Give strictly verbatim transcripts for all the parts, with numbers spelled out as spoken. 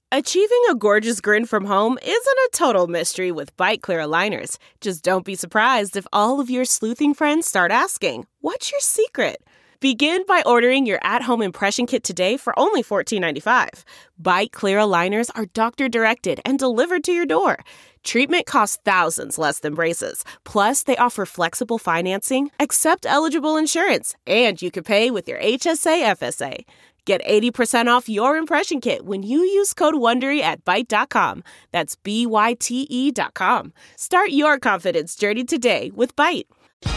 Achieving a gorgeous grin from home isn't a total mystery with Byte Clear aligners. Just don't be surprised if all of your sleuthing friends start asking, "What's your secret?" Begin by ordering your at-home impression kit today for only fourteen ninety-five. Byte Clear aligners are doctor-directed and delivered to your door. Treatment costs thousands less than braces. Plus, they offer flexible financing, accept eligible insurance, and you can pay with your H S A F S A. Get eighty percent off your impression kit when you use code WONDERY at Byte dot com. That's B Y T E dot com. Start your confidence journey today with Byte.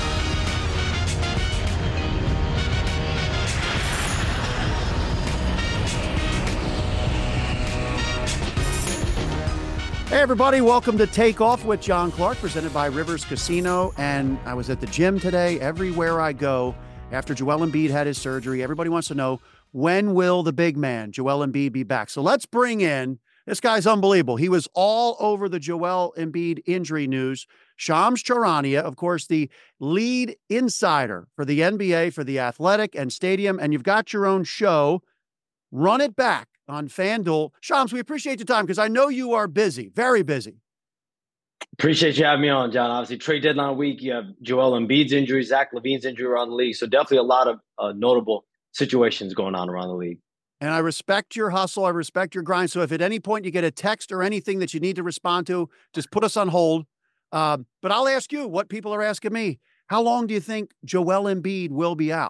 Hey, everybody. Welcome to Take Off with John Clark, presented by Rivers Casino. And I was at the gym today. Everywhere I go, after Joel Embiid had his surgery, everybody wants to know, when will the big man, Joel Embiid, be back? So let's bring in, this guy's unbelievable. He was all over the Joel Embiid injury news. Shams Charania, of course, the lead insider for the N B A, for The Athletic and Stadium. And you've got your own show, Run It Back, on FanDuel. Shams, we appreciate your time because I know you are busy, very busy. Appreciate you having me on, John. Obviously, trade deadline week, you have Joel Embiid's injury, Zach LaVine's injury around the league. So definitely a lot of uh, notable situations going on around the league. And I respect your hustle. I respect your grind. So if at any point you get a text or anything that you need to respond to, just put us on hold. Uh, but I'll ask you what people are asking me. How long do you think Joel Embiid will be out?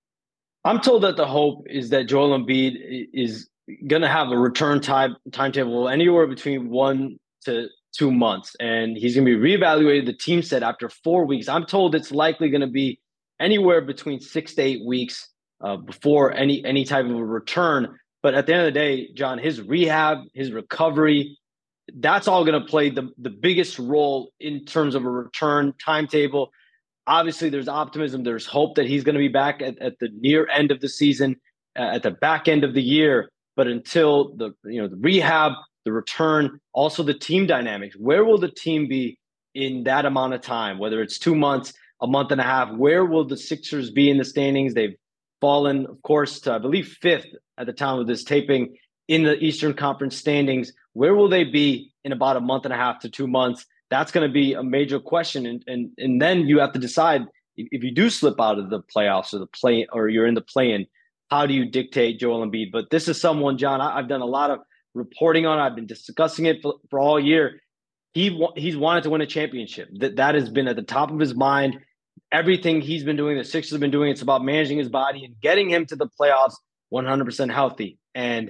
I'm told that the hope is that Joel Embiid is going to have a return time timetable anywhere between one to two months. And he's going to be reevaluated. The team said after four weeks. I'm told it's likely going to be anywhere between six to eight weeks uh, before any any type of a return. But at the end of the day, John, his rehab, his recovery, that's all going to play the, the biggest role in terms of a return timetable. Obviously, there's optimism. There's hope that he's going to be back at, at the near end of the season, uh, at the back end of the year. But until the you know the rehab, the return, also the team dynamics, where will the team be in that amount of time? Whether it's two months, a month and a half, where will the Sixers be in the standings? They've fallen, of course, to I believe fifth at the time of this taping in the Eastern Conference standings. Where will they be in about a month and a half to two months? That's going to be a major question. And, and, and then you have to decide if you do slip out of the playoffs or the play, or you're in the play-in, how do you dictate Joel Embiid? But this is someone, John, I, I've done a lot of reporting on. I've been discussing it for, for all year. He He's wanted to win a championship. That, that has been at the top of his mind. Everything he's been doing, the Sixers have been doing, it's about managing his body and getting him to the playoffs one hundred percent healthy. And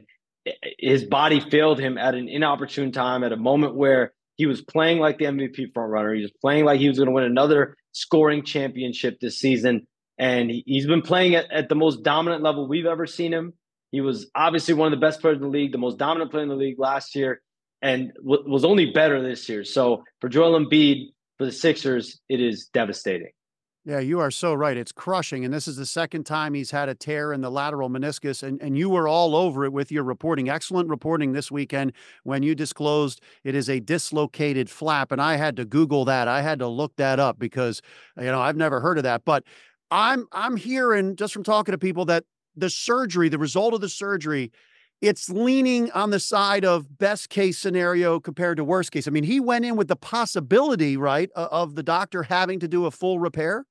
his body failed him at an inopportune time, at a moment where he was playing like the M V P frontrunner. He was playing like he was going to win another scoring championship this season. And he, he's been playing at, at the most dominant level we've ever seen him. He was obviously one of the best players in the league, the most dominant player in the league last year, and w- was only better this year. So for Joel Embiid, for the Sixers, it is devastating. Yeah, you are so right. It's crushing. And this is the second time he's had a tear in the lateral meniscus. And, and you were all over it with your reporting. Excellent reporting this weekend when you disclosed it is a dislocated flap. And I had to Google that. I had to look that up because, you know, I've never heard of that. But I'm I'm hearing just from talking to people that the surgery, the result of the surgery, it's leaning on the side of best case scenario compared to worst case. I mean, he went in with the possibility, right, of the doctor having to do a full repair.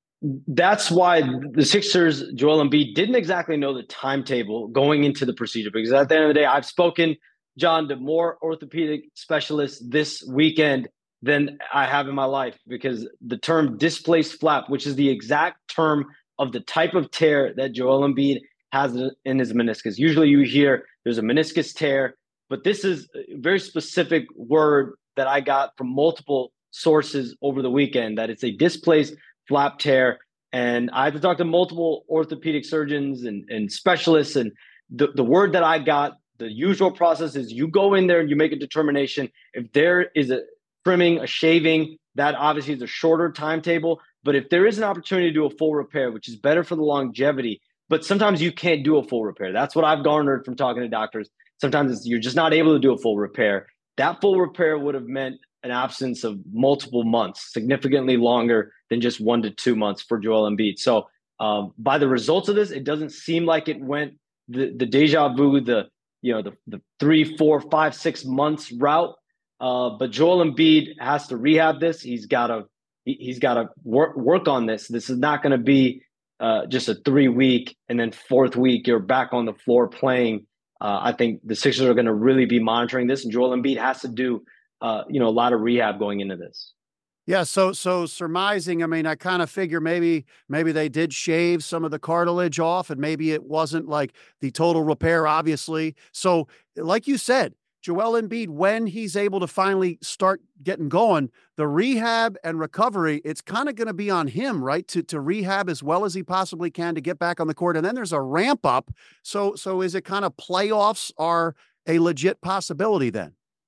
That's why the Sixers, Joel Embiid, didn't exactly know the timetable going into the procedure, because at the end of the day, I've spoken, John, to more orthopedic specialists this weekend than I have in my life, because the term displaced flap, which is the exact term of the type of tear that Joel Embiid has in his meniscus. Usually you hear there's a meniscus tear, but this is a very specific word that I got from multiple sources over the weekend, that it's a displaced flap tear. And I had to talk to multiple orthopedic surgeons and, and specialists. And the, the word that I got, the usual process is you go in there and you make a determination. If there is a trimming, a shaving, that obviously is a shorter timetable. But if there is an opportunity to do a full repair, which is better for the longevity, but sometimes you can't do a full repair. That's what I've garnered from talking to doctors. Sometimes it's, you're just not able to do a full repair. That full repair would have meant an absence of multiple months, significantly longer than just one to two months for Joel Embiid. So um, by the results of this, it doesn't seem like it went the, the deja vu, the you know, the, the three, four, five, six months route. Uh, but Joel Embiid has to rehab this. He's got to he, he's got to work work on this. This is not going to be uh, just a three week and then fourth week you're back on the floor playing. Uh, I think the Sixers are going to really be monitoring this, and Joel Embiid has to do uh, you know a lot of rehab going into this. Yeah, so so surmising, I mean, I kind of figure maybe maybe they did shave some of the cartilage off, and maybe it wasn't like the total repair, obviously. So, like you said, Joel Embiid, when he's able to finally start getting going, the rehab and recovery, it's kind of going to be on him, right? To to rehab as well as he possibly can to get back on the court, and then there's a ramp up. So so is it kind of playoffs are a legit possibility then?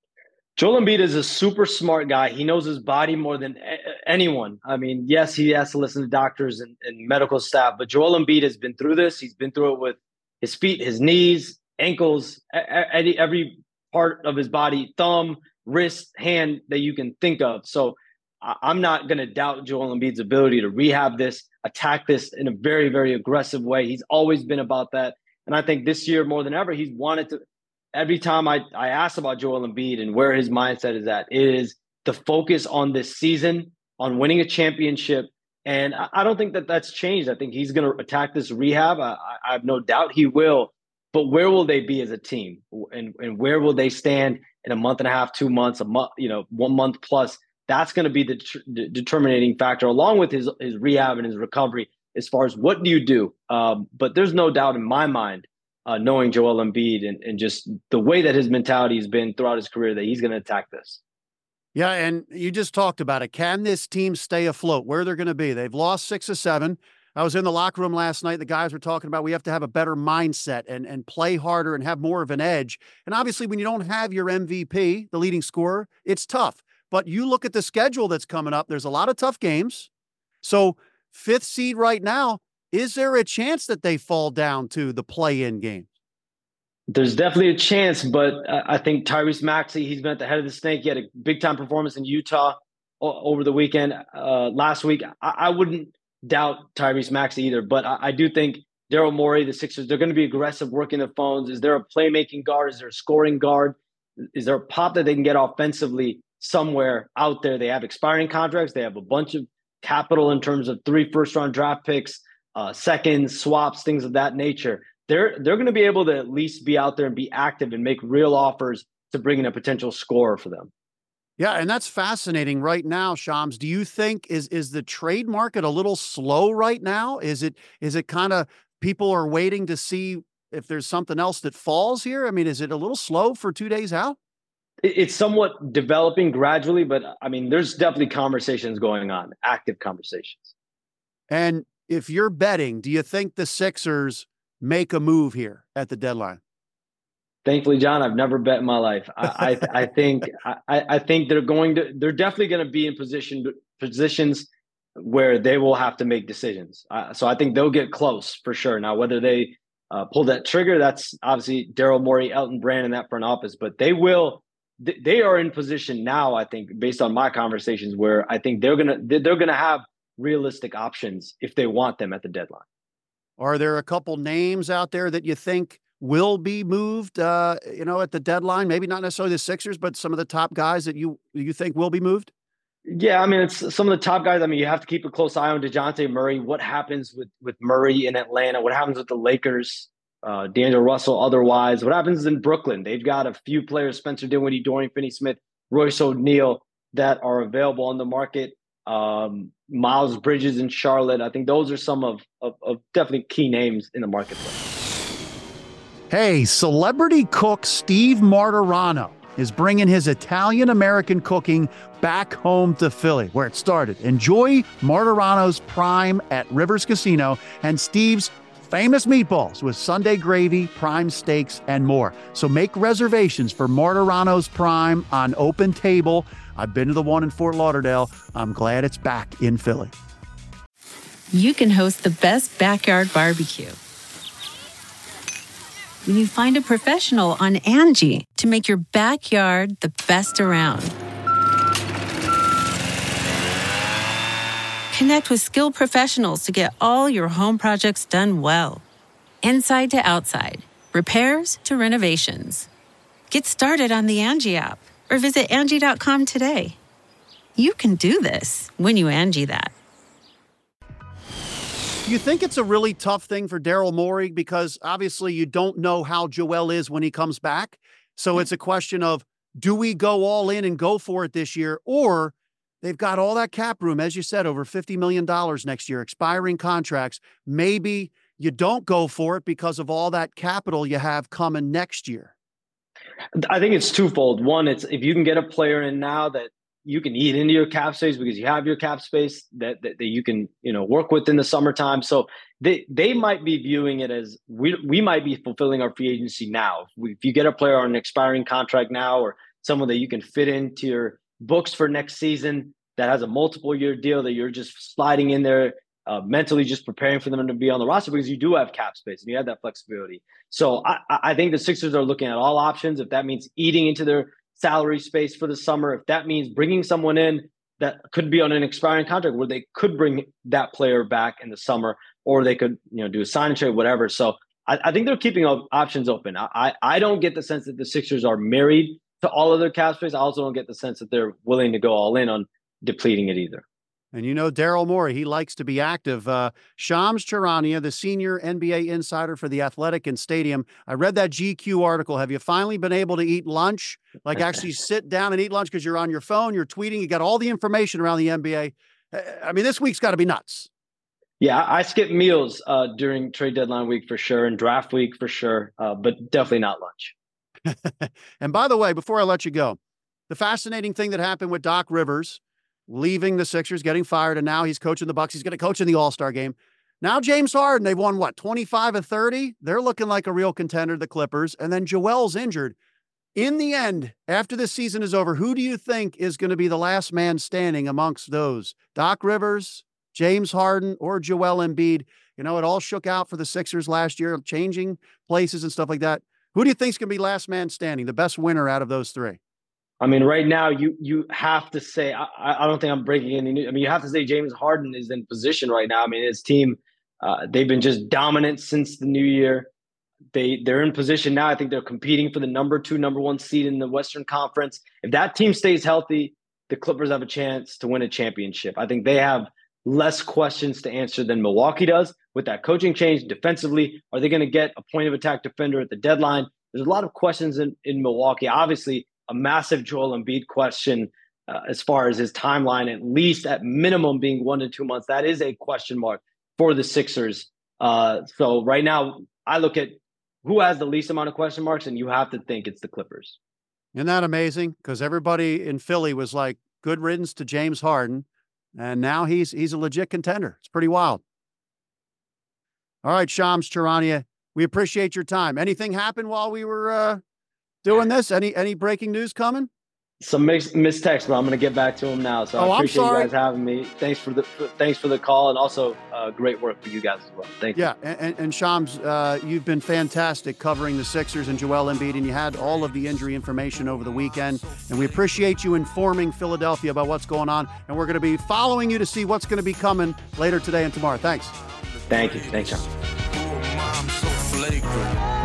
Joel Embiid is a super smart guy. He knows his body more than a- anyone. I mean, yes, he has to listen to doctors and, and medical staff, but Joel Embiid has been through this. He's been through it with his feet, his knees, ankles, every, every part of his body, thumb, wrist, hand that you can think of. So I'm not going to doubt Joel Embiid's ability to rehab this, attack this in a very, very aggressive way. He's always been about that. And I think this year more than ever, he's wanted to. Every time I, I ask about Joel Embiid and where his mindset is at, it is the focus on this season, on winning a championship. And I, I don't think that that's changed. I think he's going to attack this rehab. I, I have no doubt he will. But where will they be as a team? And, and where will they stand in a month and a half, two months, a month, you know, one month plus? That's going to be the, tr- the determining factor, along with his, his rehab and his recovery, as far as what do you do? Um, but there's no doubt in my mind, Uh, knowing Joel Embiid and, and just the way that his mentality has been throughout his career, that he's going to attack this. Yeah, and you just talked about it. Can this team stay afloat? Where they're going to be? They've lost six or seven. I was in the locker room last night. The guys were talking about we have to have a better mindset and, and play harder and have more of an edge. And obviously, when you don't have your M V P, the leading scorer, it's tough. But you look at the schedule that's coming up, there's a lot of tough games. So fifth seed right now, is there a chance that they fall down to the play-in game? There's definitely a chance, but uh, I think Tyrese Maxey, he's been at the head of the snake. He had a big-time performance in Utah o- over the weekend. Uh, last week, I-, I wouldn't doubt Tyrese Maxey either, but I, I do think Daryl Morey, the Sixers, they're going to be aggressive working the phones. Is there a playmaking guard? Is there a scoring guard? Is there a pop that they can get offensively somewhere out there? They have expiring contracts. They have a bunch of capital in terms of three first-round draft picks. Uh, seconds, swaps, things of that nature. They're they're going to be able to at least be out there and be active and make real offers to bring in a potential scorer for them. Yeah, and that's fascinating right now, Shams. Do you think is is the trade market a little slow right now? Is it is it kind of people are waiting to see if there's something else that falls here? I mean, is it a little slow for two days out? It's somewhat developing gradually, but I mean, there's definitely conversations going on, active conversations. And if you're betting, do you think the Sixers make a move here at the deadline? Thankfully, John, I've never bet in my life. I I, I think I, I think they're going to they're definitely going to be in position positions where they will have to make decisions. Uh, so I think they'll get close for sure. Now, whether they uh, pull that trigger, that's obviously Daryl Morey, Elton Brand in that front office. But they will. They are in position now. I think, based on my conversations, where I think they're gonna they're gonna have realistic options if they want them at the deadline. Are there a couple names out there that you think will be moved, uh, you know, at the deadline? Maybe not necessarily the Sixers, but some of the top guys that you you think will be moved? Yeah, I mean, it's some of the top guys. I mean, you have to keep a close eye on DeJounte Murray. What happens with, with Murray in Atlanta? What happens with the Lakers? Uh, D'Angelo Russell otherwise? What happens in Brooklyn? They've got a few players, Spencer Dinwiddie, Dorian Finney-Smith, Royce O'Neal, that are available on the market. Um, Miles Bridges in Charlotte. I think those are some of, of, of definitely key names in the marketplace. Hey, celebrity cook Steve Martirano is bringing his Italian-American cooking back home to Philly, where it started. Enjoy Martirano's Prime at Rivers Casino and Steve's famous meatballs with Sunday gravy, prime steaks, and more. So make reservations for Martirano's Prime on Open Table. I've been to the one in Fort Lauderdale. I'm glad it's back in Philly. You can host the best backyard barbecue when you find a professional on Angie to make your backyard the best around. Connect with skilled professionals to get all your home projects done well. Inside to outside, repairs to renovations. Get started on the Angie app or visit Angie dot com today. You can do this when you Angie that. Do you think it's a really tough thing for Daryl Morey? Because obviously you don't know how Joel is when he comes back. So it's a question of, do we go all in and go for it this year? Or they've got all that cap room, as you said, over fifty million dollars next year, expiring contracts. Maybe you don't go for it because of all that capital you have coming next year. I think it's twofold. One, it's if you can get a player in now that you can eat into your cap space because you have your cap space that, that, that you can, you know, work with in the summertime. So they they might be viewing it as we we might be fulfilling our free agency now. If, we, if you get a player on an expiring contract now, or someone that you can fit into your books for next season that has a multiple year deal that you're just sliding in there, uh, mentally just preparing for them to be on the roster because you do have cap space and you have that flexibility. So I, I think the Sixers are looking at all options. If that means eating into their salary space for the summer, if that means bringing someone in that could be on an expiring contract where they could bring that player back in the summer, or they could, you know, do a sign and trade, whatever. So I, I think they're keeping options open. I, I don't get the sense that the Sixers are married to all of their cap space. I also don't get the sense that they're willing to go all in on depleting it either. And you know, Daryl Morey, he likes to be active. Uh, Shams Charania, the senior N B A insider for The Athletic and Stadium. I read that G Q article. Have you finally been able to eat lunch? Like actually sit down and eat lunch because you're on your phone, you're tweeting, you got all the information around the N B A. I mean, this week's got to be nuts. Yeah, I skip meals uh, during trade deadline week for sure, and draft week for sure, uh, but definitely not lunch. And by the way, before I let you go, the fascinating thing that happened with Doc Rivers leaving the Sixers, getting fired, and now he's coaching the Bucks. He's going to coach in the All-Star game. Now James Harden, they've won, what, twenty-five of thirty? They're looking like a real contender, the Clippers. And then Joel's injured. In the end, after this season is over, who do you think is going to be the last man standing amongst those? Doc Rivers, James Harden, or Joel Embiid? You know, it all shook out for the Sixers last year, changing places and stuff like that. Who do you think is going to be last man standing, the best winner out of those three? I mean, right now, you you have to say, I, I don't think I'm breaking any news. I mean, you have to say James Harden is in position right now. I mean, his team, uh, they've been just dominant since the new year. They, they're in position now. I think they're competing for the number two, number one seed in the Western Conference. If that team stays healthy, the Clippers have a chance to win a championship. I think they have less questions to answer than Milwaukee does with that coaching change defensively. Are they going to get a point of attack defender at the deadline? There's a lot of questions in, in Milwaukee. Obviously, a massive Joel Embiid question uh, as far as his timeline, at least at minimum being one to two months. That is a question mark for the Sixers. Uh, so right now, I look at who has the least amount of question marks, and you have to think it's the Clippers. Isn't that amazing? Because everybody in Philly was like, good riddance to James Harden, and now he's he's a legit contender. It's pretty wild. All right, Shams Charania, we appreciate your time. Anything happened while we were uh, doing this? Any any breaking news coming? Some mixed, missed text, but I'm going to get back to him now. So oh, I appreciate you guys having me. Thanks for the thanks for the call, and also uh, great work for you guys as well. Thank yeah, you. Yeah, and, and Shams, uh, you've been fantastic covering the Sixers and Joel Embiid, and you had all of the injury information over the weekend. And we appreciate you informing Philadelphia about what's going on. And we're going to be following you to see what's going to be coming later today and tomorrow. Thanks. Thank you. Thanks, John.